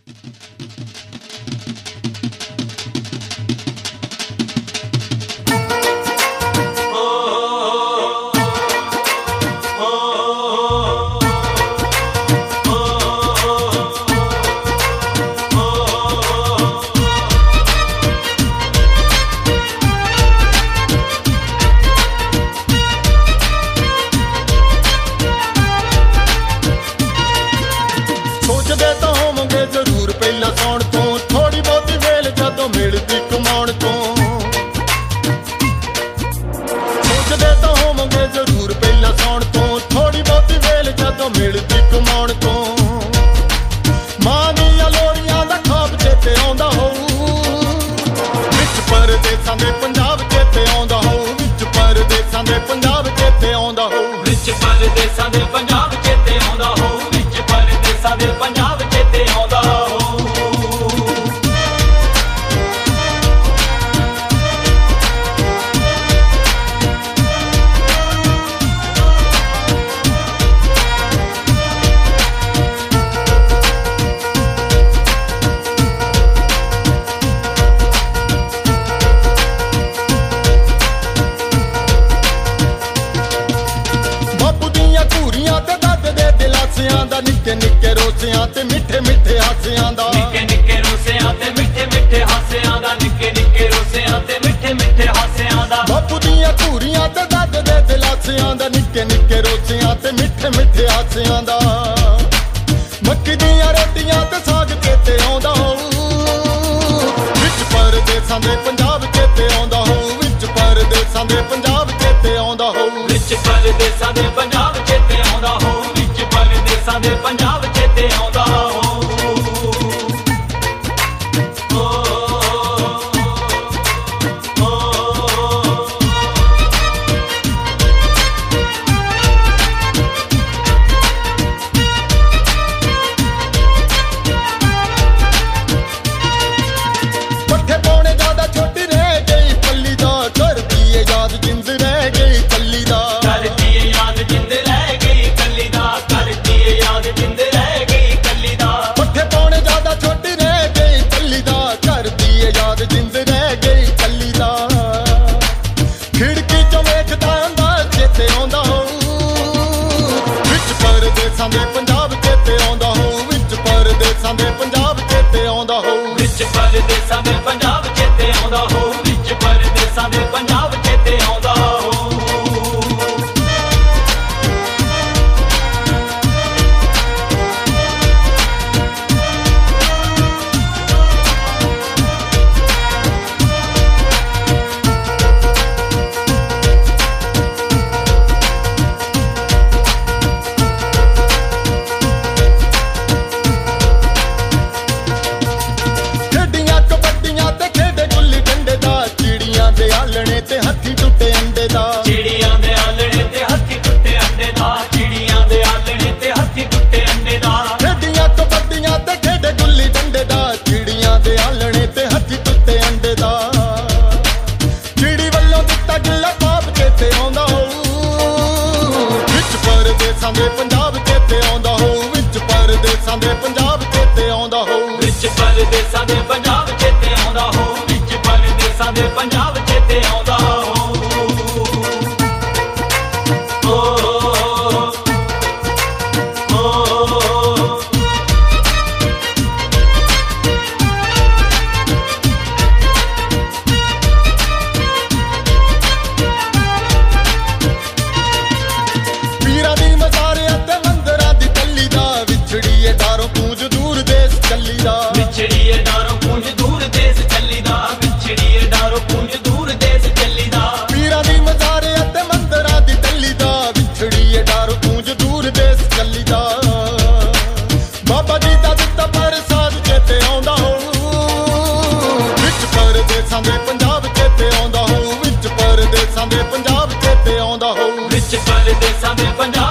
ਮਿਲਦੀ ਕਮਾਉਣ ਤੋਂ ਸੋਚਦੇ ਤਾਂ ਹੋਵਾਂਗੇ ਜ਼ਰੂਰ ਪਹਿਲਾਂ ਸੌਣ ਤੋਂ ਥੋੜੀ ਬਹੁਤੀ ਵੇਲ ਜਦੋਂ ਮਿਲਦੀ ਕਮਾਉਣ ਤੋਂ ਮਾਂ ਦੀਆਂ ਲੋਰੀਆਂ ਦਾ ਖਾਬ ਚੇਤੇ ਆਉਂਦਾ ਹੋਊ ਵਿੱਚ ਪਰਦੇਸਾਂ ਦੇ ਪੰਜਾਬ ਚੇਤੇ ਆਉਂਦਾ ਹੋਊ ਵਿੱਚ ਪਰਦੇਸਾਂ ਦੇ ਪੰਜਾਬ ਚੇਤੇ ਆਉਂਦਾ ਹੋਊ ਵਿੱਚ ਪਰਦੇਸਾਂ ਦੇ ਪੰਜਾਬ ਚੇਤੇ ਆਉਂਦਾ ਹੋਊ ਵਿੱਚ ਪਰਦੇਸਾਂ ਦੇ ਪੰਜਾਬ ਚੇਤੇ ਆਉਂਦਾ ਹੋਊ ਦਾ ਨਿੱਕੇ ਨਿੱਕੇ ਰੋਸਿਆਂ ਤੇ ਮਿੱਠੇ ਮਿੱਠੇ ਹਾਸਿਆਂ ਦਾ ਨਿੱਕੇ ਨਿੱਕੇ ਰੋਸਿਆਂ ਤੇ ਮਿੱਠੇ ਮਿੱਠੇ ਹਾਸਿਆਂ ਦਾ ਨਿੱਕੇ ਨਿੱਕੇ ਰੋਸਿਆਂ ਤੇ ਮਿੱਠੇ ਮਿੱਠੇ ਹਾਸਿਆਂ ਦਾ ਬਾਪੂ ਦੀਆਂ ਧੂਰੀਆਂ ਤੇ ਦਾਦੇ ਦੇ ਦਿਲਾਸਿਆਂ ਦਾ ਨਿੱਕੇ ਨਿੱਕੇ ਰੋਸਿਆਂ ਤੇ ਮਿੱਠੇ ਮਿੱਠੇ ਹਾਸਿਆਂ ਦਾ ਮੱਕੀ ਦੀਆਂ ਰੋਟੀਆਂ ਤੇ ਸਾਗ ਚੇਤੇ ਆਉਂਦਾ ਹੋਊ ਵਿੱਚ ਪਰਦੇਸਾਂ ਦੇ ਪੰਜਾਬ ਚੇਤੇ ਆਉਂਦਾ ਹੋਊ ਵਿੱਚ ਪਰਦੇਸਾਂ ਦੇ ਪੰਜਾਬ ਚੇਤੇ ਆਉਂਦਾ ਹੋਊ ਵਿੱਚ ਪਰਦੇਸਾਂ ਦੇ ਪੰਜਾਬ ਚੇਤੇ ਆਉਂਦਾ ਹੋਊ ਵਿੱਚ ਪਰਦੇਸਾਂ ਦੇ ਪੰਜਾਬ ਚੇਤੇ ਆਉਂਦਾ ਹੋਊ ਪੱਠੇ ਪਾਉਣੇ ਜ਼ਿਆਦਾ ਛੋਟੀ ਰਹਿ ਗਈ ਪੱਲੀ ਦਾ ਕਰਦੀ ਏ ਯਾਦ ਜਿੰਦ ਰਹਿ ਗਈ ਕੱਲੀ ਦਾ ਕਰਦੀ ਏ ਯਾਦ ਜਿੰਦ ਰਹਿ ਗਈ ਕੱਲੀ ਦਾ ਕਰਦੀ ਏ ਯਾਦ ਜਿੰਦ ਰਹਿ ਗਈ ਕੱਲੀ ਦਾ ਪੱਠੇ ਪਾਉਣੇ ਜ਼ਿਆਦਾ ਛੋਟੀ ਰਹਿ ਗਈ ਪੱਲੀ ਦਾ ਕਰਦੀ ਏ ਯਾਦ ਜਿੰਦ ਰਹਿ ਗਈ ਕੱਲੀ ਦਾ ਖਿੜਕੀ ਚੋਂ ਵੇਖਦਾ ਹੁੰਦਾ ਚੇਤੇ ਆਉਂਦਾ ਹੋਊ ਵਿੱਚ ਪਰਦੇਸਾਂ ਦੇ ਪੰਜਾਬ ਚੇਤੇ ਆਉਂਦਾ ਹੋਊ ਵਿੱਚ ਪਰਦੇਸਾਂ ਦੇ ਪੰਜਾਬ ਚੇਤੇ ਆਉਂਦਾ ਹੋਊ ਵਿੱਚ ਪਰਦੇਸਾਂ ਦੇ ਪੰਜਾਬ ਚੇਤੇ ਆਉਂਦਾ ਹੋਊ ਵਿੱਚ ਪਰਦੇਸਾਂ ਦੇ ਪੰਜਾਬ ਚੇਤੇ ਆਉਂਦਾ ਹੋਊ ਖੇਡੀਆਂ ਕਬੱਡੀਆਂ ਤੇ ਖੇਡੇ ਗੁੱਲੀ ਡੰਡੇ ਦਾ ਚਿੜੀਆਂ ਦੇ ਆਲਣੇ ਤੇ ਹੱਥੀ ਟੁੱਟੇ ਅੰਡੇ ਦਾ ਚਿੜੀਆਂ ਦੇ ਆਲਣੇ ਤੇ ਹੱਥੀ ਟੁੱਟੇ ਅੰਡੇ ਦਾ ਚਿੜੀਆਂ ਦੇ ਆਲਣੇ ਤੇ ਹੱਥੀ ਟੁੱਟੇ ਅੰਡੇ ਦਾ ਖੇਡੀਆਂ ਕਬੱਡੀਆਂ ਤੇ ਖੇਡੇ ਗੁੱਲੀ ਡੰਡੇ ਦਾ ਚਿੜੀਆਂ ਦੇ ਆਲਣੇ ਤੇ ਹੱਥੀ ਟੁੱਟੇ ਅੰਡੇ ਦਾ ਚਿੜੀ ਵੱਲੋਂ ਦਿੱਤਾ ਗਿੱਲਾ ਪਾਪ ਚੇਤੇ ਆਉਂਦਾ ਹੋਊ ਵਿੱਚ ਪਰਦੇਸਾਂ ਦੇ ਪੰਜਾਬ ਚੇਤੇ ਆਉਂਦਾ ਹੋਊ ਵਿੱਚ ਪਰਦੇਸਾਂ ਦੇ ਪੰਜਾਬ ਚੇਤੇ ਆਉਂਦਾ ਹੋਊ ਵਿੱਚ ਪਰਦੇਸਾਂ ਦੇ ਪੰਜਾਬ ਚੇਤੇ ਆਉਂਦਾ ਹੋਊ ਵਿੱਚ ਪਰਦੇਸਾਂ ਦੇ ਪੰਜਾਬ ਚੇਤੇ ਆਉਂਦਾ ਹੋਊ ਪੀਰਾਂ ਦੀ ਮਜ਼ਾਰਿਆਂ ਤੇ ਮੰਦਰਾਂ ਦੀ ਟੱਲੀ ਦਾ ਵਿਛੜੀਏ ਡਾਰੋਂ ਪੂੰਝ ਦੂਰ ਦੇਸ ਚੱਲੀ ਦਾ ਵਿਛੜੀਏ ਡਾਰੋਂ ਪੂੰਝ ਦੂਰ ਦੇਸ ਚੱਲੀ ਦਾ ਵਿਛੜੀਏ ਡਾਰੋਂ ਪੂੰਝ ਦੂਰ ਦੇਸ ਚੱਲੀ ਦਾ ਪੀਰਾਂ ਦੀ ਮਜ਼ਾਰਿਆਂ ਤੇ ਮੰਦਰਾਂ ਦੀ ਟੱਲੀ ਦਾ ਵਿਛੜੀਏ ਡਾਰੋਂ ਪੂੰਝ ਦੂਰ ਦੇਸ ਚੱਲੀ ਦਾ ਬਾਬਾ ਜੀ ਦਾ ਦਿੱਤਾ ਪ੍ਰਸਾਦ ਚੇਤੇ ਆਉਂਦਾ ਹੋਊ ਵਿੱਚ ਪਰਦੇਸਾਂ ਦੇ ਪੰਜਾਬ ਚੇਤੇ ਆਉਂਦਾ ਹੋਊ ਵਿੱਚ ਪਰਦੇਸਾਂ ਦੇ ਪੰਜਾਬ ਚੇਤੇ ਆਉਂਦਾ ਹੋਊ ਵਿੱਚ ਪਰਦੇਸਾਂ ਦੇ ਪੰਜਾਬ